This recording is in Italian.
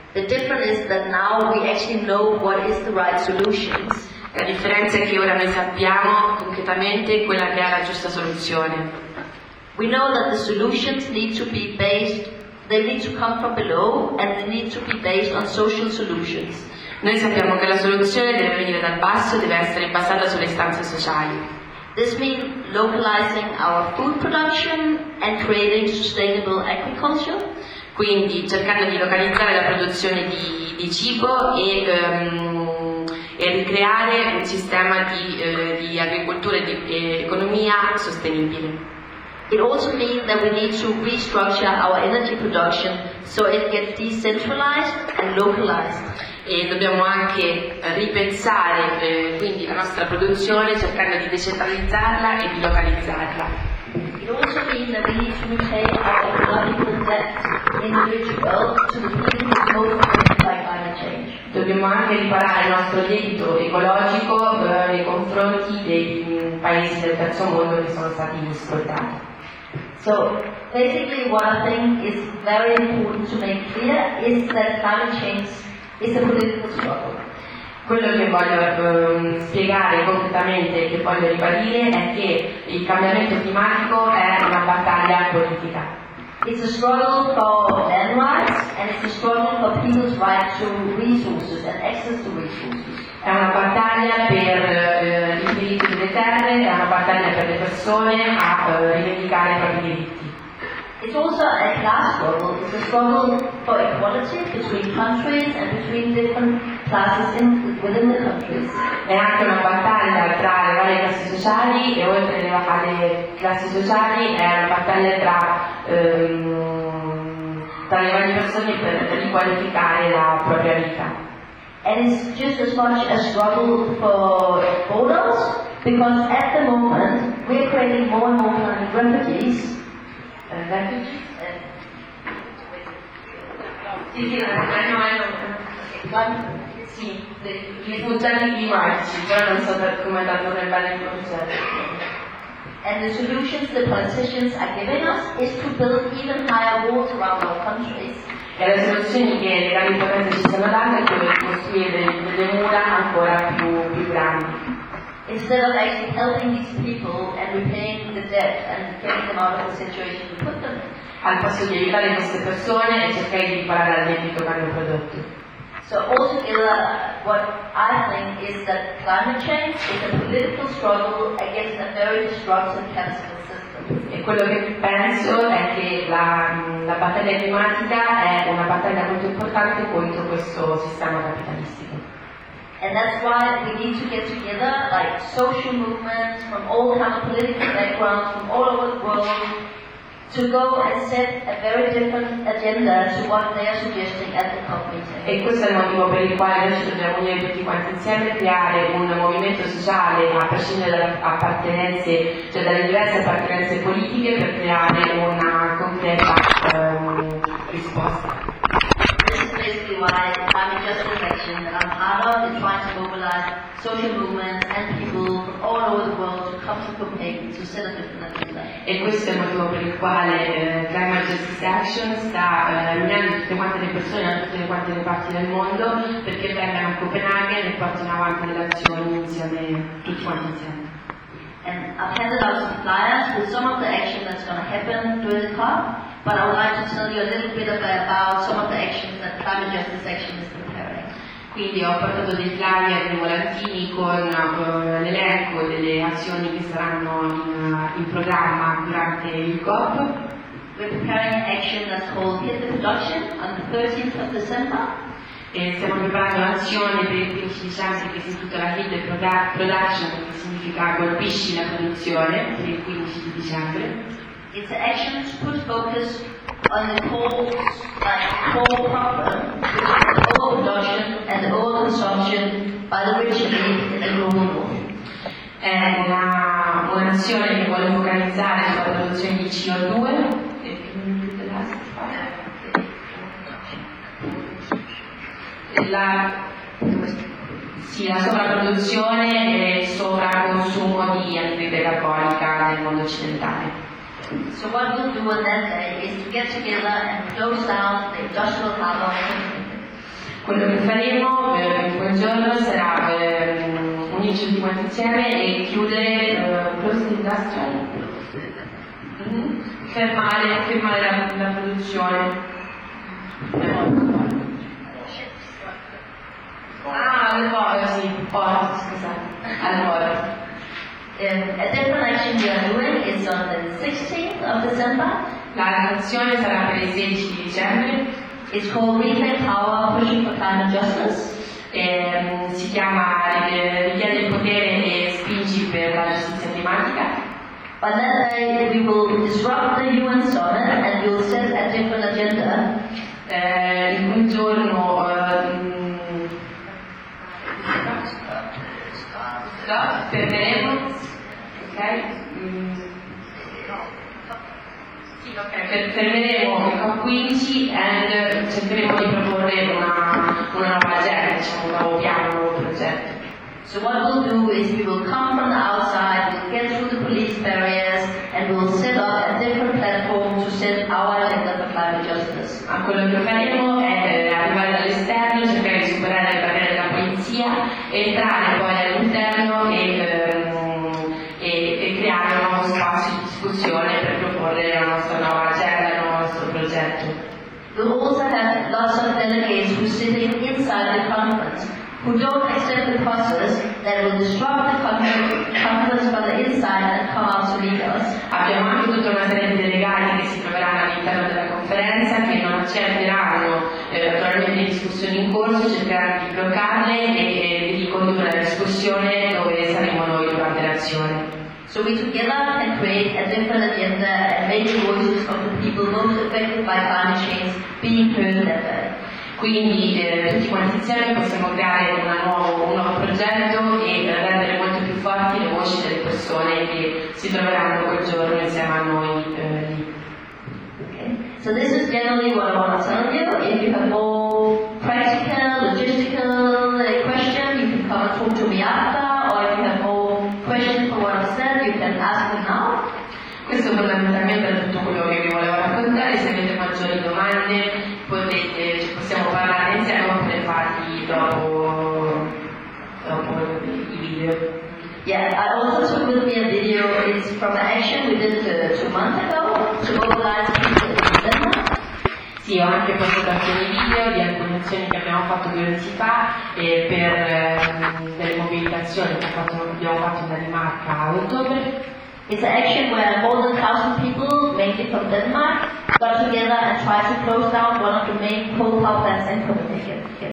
The difference is that now we actually know what is the right solutions. La differenza è che ora noi sappiamo concretamente quella che è la giusta soluzione. We know that the solutions need to be they need to come from below and they need to be based on social solutions. Noi sappiamo che la soluzione deve venire dal basso e deve essere basata sulle istanze sociali. This means localizing our food production and creating sustainable agriculture. Quindi cercando di localizzare la produzione di cibo e ricreare un sistema di agricoltura e di economia sostenibile. It also means that we need to restructure our energy production so it gets decentralized and localized. E dobbiamo anche ripensare quindi la nostra produzione cercando di decentralizzarla e di localizzarla. It also means that we need to repay our ecological debt individual to the people most affected by climate change. Dobbiamo anche riparare il nostro debito ecologico nei confronti dei paesi del terzo mondo che sono stati sfruttati. So basically what I think is very important to make clear is that climate change is a political struggle. Quello che voglio spiegare concretamente e che voglio ribadire è che il cambiamento climatico è una battaglia politica. It's a struggle for land rights and it's a struggle for people's right to resources and access to resources. È una battaglia per il diritto delle terre, è una battaglia per le persone a rivendicare i propri diritti. It's also a class struggle. It's a struggle for equality between countries and between different classes within the countries. È anche una battaglia tra le varie classi sociali e oltre alle classi sociali è una battaglia tra le varie persone per riqualificare la propria vita. And it's just as much a struggle for borders because at the moment we're creating more and more refugees. Sì, i rifugiati climatici, però non so come tradurre bene il concetto. And the solutions the politicians are giving us is to build even higher walls around our countries. E le soluzioni che le grandi potenze ci sono date è quelle di costruire delle mura ancora più grandi. Instead of actually helping these people and repaying the debt and getting them out of the situation we put them in. Al posto di aiutare queste persone e cercare di riparare al debito che hanno prodotto. So altogether, what I think is that climate change is a political struggle against a very destructive capitalist system. E quello che penso è che la battaglia climatica è una battaglia molto importante contro questo sistema capitalistico. And that's why we need to get together, like social movements from all kinds of political backgrounds, from all over the world, to go and set a very different agenda to what they are suggesting at the COP meeting. E questo è il motivo per il quale noi ci dobbiamo unire tutti quanti insieme e creare un movimento sociale a prescindere dalle appartenenze, cioè dalle diverse appartenenze politiche, per creare una concreta risposta. This is basically why Climate Justice Action that I'm part of is trying to mobilize social movements and people from all over the world to come to Copenhagen to set a different agenda. E questo è il motivo per il quale Climate Justice Action sta riunendo tutte quante le persone da tutte quante le parti del mondo perché vengano a Copenaghen e portino avanti le azioni insieme, tutti quanti insieme. And I've handed out some flyers with some of the action that's going to happen during the COP, but I would like to tell you a little bit about some of the actions that Climate Justice Action is preparing. Quindi ho portato dei flyer, dei volantini con l'elenco delle azioni che saranno in programma durante il COP. We're preparing an action that's called Hit the Production on the 13th of December. E stiamo preparando un'azione per il 15 dicembre che si intitola Hit the Production, che significa colpisci la produzione, per il 15 di dicembre. It's an action to put focus on the core problem, which is the overproduction and the overconsumption by the rich elite in the global north. È un'azione che vuole focalizzare sulla produzione di CO2 la sovrapproduzione e il sovraconsumo di anidride carbonica nel mondo occidentale. So what we'll do on that day is to get together and close down the industrial carbon. Quello che faremo in quel giorno sarà unirci tutti quanti insieme e chiudere fermare la produzione. Allora, a different action we are doing is on the 16th of December. La azione sarà per il 16 di dicembre. It's called Reclaim Power, Pushing for Climate Justice. Si chiama Richiede il potere e spingi per la giustizia climatica. On that day, we will disrupt the UN Summit and we will set a different agenda. In quel giorno fermeremo, fermeremo il COP15 e cercheremo di proporre una nuova agenda, diciamo, un nuovo piano, un nuovo progetto. So what we'll do is we will come from the outside, we'll get through the police barriers, and we'll set up a different platform to set our agenda for climate justice. Quello che faremo è arrivare dall'esterno, cercare di superare le barriere della polizia, entrare poi all'interno e creare un nuovo spazio di discussione per proporre la nostra nuova agenda, il nostro progetto. We'll also have lots of delegates who are sitting inside the conference who don't accept the process that will disrupt the conference from the inside and come out to meet us. Abbiamo anche tutta una serie di delegati che si troveranno all'interno della conferenza che non accetteranno naturalmente le discussioni in corso, cercheranno di bloccarle e di condurre la discussione dove saremo noi durante l'azione. So we together can create a different agenda and make the voices of the people most affected by climate change being heard that day. Quindi tutti quanti insieme possiamo creare un nuovo progetto e rendere molto più forti le voci delle persone che si troveranno quel giorno insieme a noi lì. Okay. So this is generally what I want to tell you. If you have more practical, logistical questions, you can come and talk to me after, or if you have more questions for what I've said, you can ask me now. Questo fondamentalmente è tutto quello che vi volevo raccontare. Se avete maggiori domande possiamo parlare insieme oppure farli dopo i video. Yeah, I also took with me a video. It's from an action we did 2 months ago to mobilize people in Denmark. Sì, ho anche postato alcuni video di alcune azioni che abbiamo fatto 2 mesi fa e per delle mobilitazioni che abbiamo fatto in Danimarca a ottobre. It's an action where more than 1,000 people, mainly from Denmark, got together and tried to close down one of the main coal power plants in Copenhagen.